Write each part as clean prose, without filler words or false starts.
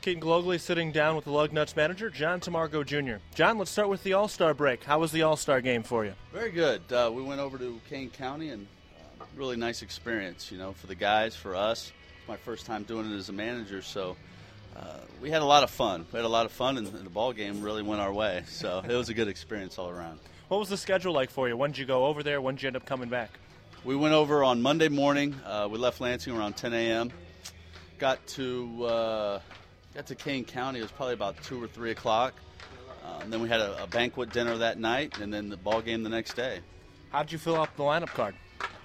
Keaton Glogly sitting down with the Lugnuts manager, John Tamargo Jr. John, let's start with the All-Star break. How was the All-Star game for you? Very good. We went over to Kane County, and really nice experience, for the guys, for us. It's my first time doing it as a manager, so we had a lot of fun. And the ball game really went our way, so it was a good experience all around. What was the schedule like for you? When did you go over there? When did you end up coming back? We went over on Monday morning. We left Lansing around 10 a.m. Got to Kane County. It was probably about 2 or 3 o'clock. And then we had a banquet dinner that night, and then the ball game the next day. How did you fill out the lineup card?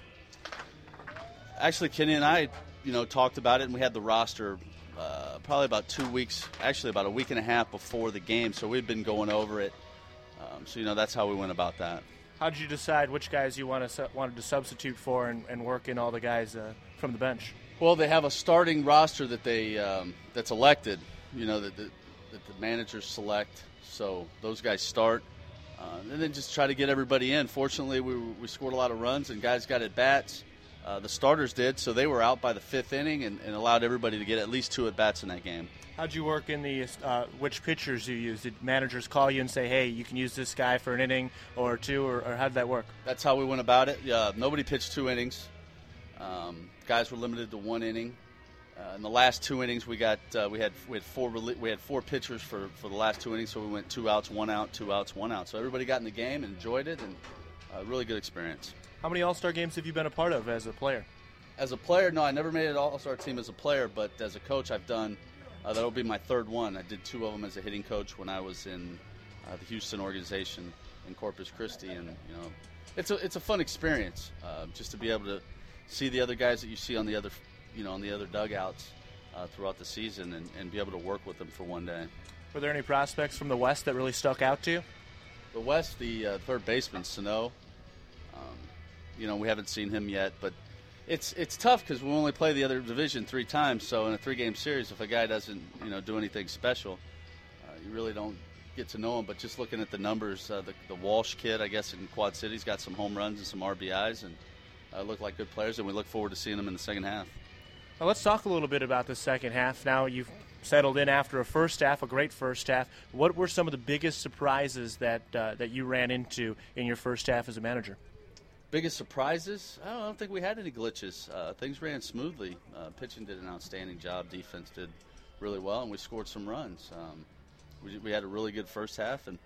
Actually, Kenny and I, talked about it, and we had the roster probably about 2 weeks, actually about a week and a half before the game. So we'd been going over it. So that's how we went about that. How did you decide which guys you wanted to substitute for and work in all the guys from the bench? Well, they have a starting roster that that's elected, that the managers select. So those guys start, and then just try to get everybody in. Fortunately, we scored a lot of runs, and guys got at bats. The starters did, so they were out by the 5th inning and allowed everybody to get at least 2 at bats in that game. How'd you work in the which pitchers you used? Did managers call you and say, hey, you can use this guy for an inning or 2, or how did that work? That's how we went about it. Nobody pitched 2 innings. Guys were limited to 1 inning. In the last 2 innings, we had 4 pitchers for the last 2 innings, so we went 2 outs, 1 out, 2 outs, 1 out. So everybody got in the game and enjoyed it, and a really good experience. How many All-Star games have you been a part of as a player? As a player, no, I never made an All-Star team as a player, but as a coach, I've done. That'll be my 3rd one. I did 2 of them as a hitting coach when I was in the Houston organization in Corpus Christi, and it's a fun experience just to be able to see the other guys that you see on the other dugouts throughout the season and be able to work with them for one day. Were there any prospects from the West that really stuck out to you? The West, the 3rd baseman, Sano. We haven't seen him yet, but it's tough because we only play the other division 3 times. So in a 3-game series, if a guy doesn't do anything special, you really don't get to know him. But just looking at the numbers, the Walsh kid, I guess, in Quad City's got some home runs and some RBIs, and look like good players, and we look forward to seeing them in the second half. Well, let's talk a little bit about the second half. Now you've settled in after a great first half. What were some of the biggest surprises that you ran into in your first half as a manager? Biggest surprises? I don't think we had any glitches. Things ran smoothly. Pitching did an outstanding job. Defense did really well, and we scored some runs. We had a really good first half, and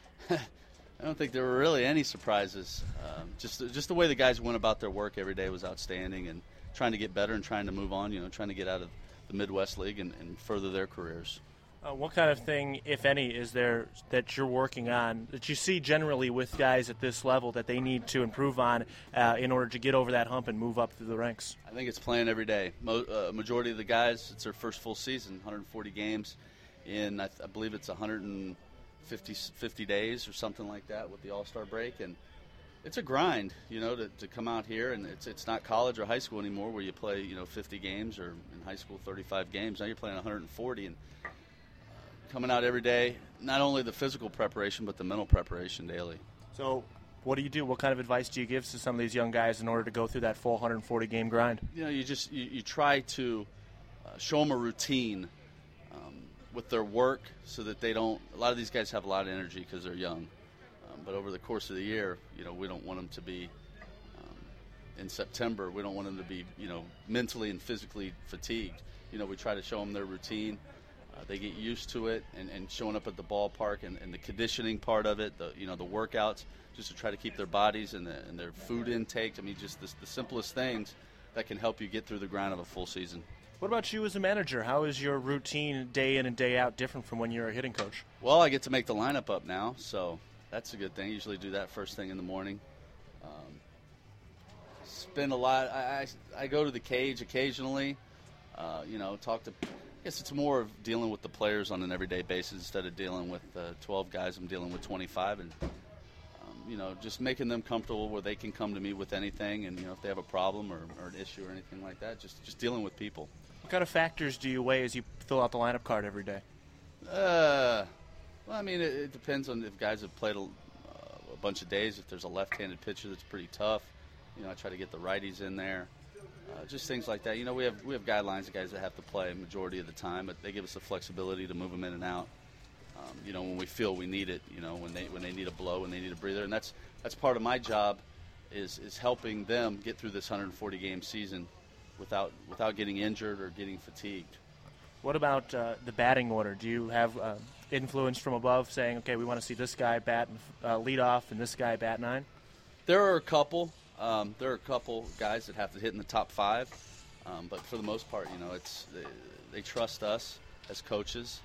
I don't think there were really any surprises. Just the way the guys went about their work every day was outstanding, and trying to get better and trying to move on, trying to get out of the Midwest League and further their careers. What kind of thing, if any, is there that you're working on, that you see generally with guys at this level that they need to improve on in order to get over that hump and move up through the ranks? I think it's playing every day. Majority of the guys, it's their first full season, 140 games in, I believe it's 150 days or something like that with the All-Star break. And it's a grind, to come out here, and it's not college or high school anymore where you play, 50 games, or in high school 35 games. Now you're playing 140, and coming out every day, not only the physical preparation but the mental preparation daily. So what do you do? What kind of advice do you give to some of these young guys in order to go through that full 140-game grind? You try to show them a routine with their work so that they don't – a lot of these guys have a lot of energy because they're young. But over the course of the year, we don't want them to be in September, we don't want them to be, mentally and physically fatigued. We try to show them their routine. They get used to it, and showing up at the ballpark and the conditioning part of it, the workouts, just to try to keep their bodies and their food intake. I mean, just the simplest things that can help you get through the grind of a full season. What about you as a manager? How is your routine day in and day out different from when you're a hitting coach? Well, I get to make the lineup up now, so that's a good thing. I usually do that first thing in the morning. Spend a lot. I go to the cage occasionally, talk to – I guess it's more of dealing with the players on an everyday basis instead of dealing with 12 guys. I'm dealing with 25, and just making them comfortable where they can come to me with anything, and if they have a problem or an issue or anything like that, just dealing with people. What kind of factors do you weigh as you fill out the lineup card every day? Well, I mean, it depends on if guys have played a bunch of days. If there's a left-handed pitcher that's pretty tough, I try to get the righties in there. Just things like that. You know, we have guidelines of guys that have to play majority of the time, but they give us the flexibility to move them in and out. You know, when we feel we need it. You know, when they need a blow, when they need a breather, and that's part of my job is helping them get through this 140 game season without getting injured or getting fatigued. What about the batting order? Do you have influence from above saying, okay, we want to see this guy bat lead off and this guy bat nine? There are a couple. There are a couple guys that have to hit in the top 5, but for the most part, you know, they trust us as coaches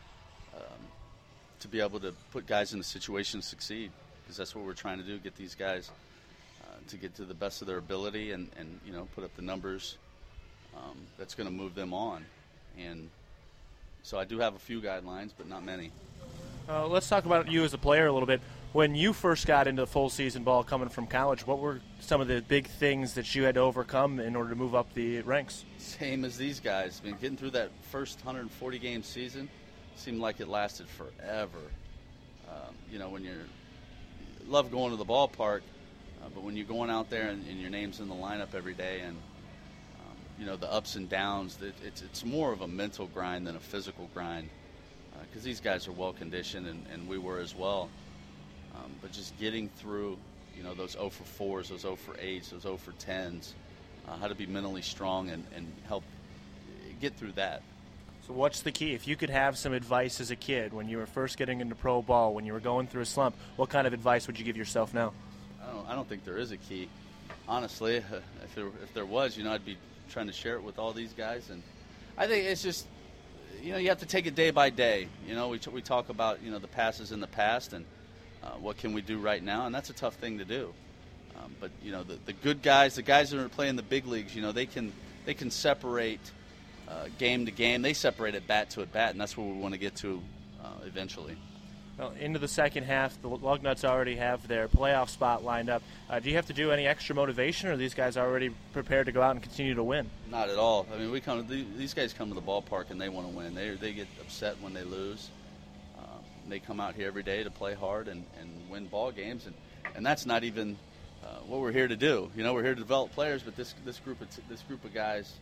to be able to put guys in a situation to succeed, because that's what we're trying to do, get these guys to get to the best of their ability and you know, put up the numbers that's going to move them on. And so I do have a few guidelines, but not many. Let's talk about you as a player a little bit. When you first got into full season ball coming from college, what were some of the big things that you had to overcome in order to move up the ranks? Same as these guys. I mean, getting through that first 140 game season seemed like it lasted forever. You know, when you love going to the ballpark, but when you're going out there and your name's in the lineup every day, and you know, the ups and downs, it's more of a mental grind than a physical grind, because these guys are well conditioned, and we were as well. But just getting through, you know, those 0 for 4s, those 0 for 8s, those 0 for 10s, how to be mentally strong and help get through that. So what's the key? If you could have some advice as a kid when you were first getting into pro ball, when you were going through a slump, what kind of advice would you give yourself now? I don't think there is a key. Honestly, if there was, you know, I'd be trying to share it with all these guys. And I think it's just, you know, you have to take it day by day. You know, we talk about, you know, the past is in the past, and what can we do right now, and that's a tough thing to do. But you know, the good guys, the guys that are playing the big leagues, you know, they can separate game to game. They separate at bat to at bat, and that's where we want to get to eventually. Well, into the second half, the Lugnuts already have their playoff spot lined up. Do you have to do any extra motivation, or are these guys already prepared to go out and continue to win? Not at all. I mean, these guys come to the ballpark and they want to win. They get upset when they lose. They come out here every day to play hard and win ball games, and that's not even what we're here to do. You know, we're here to develop players, but this group of guys,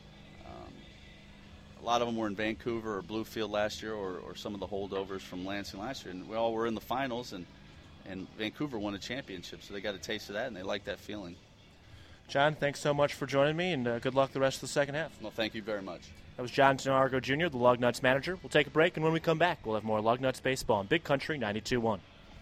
a lot of them were in Vancouver or Bluefield last year, or some of the holdovers from Lansing last year, and we all were in the finals, and Vancouver won a championship, so they got a taste of that, and they like that feeling. John, thanks so much for joining me, and good luck the rest of the second half. Well, thank you very much. That was John Tenargo Jr., the Lugnuts manager. We'll take a break, and when we come back, we'll have more Lugnuts baseball on Big Country 92.1.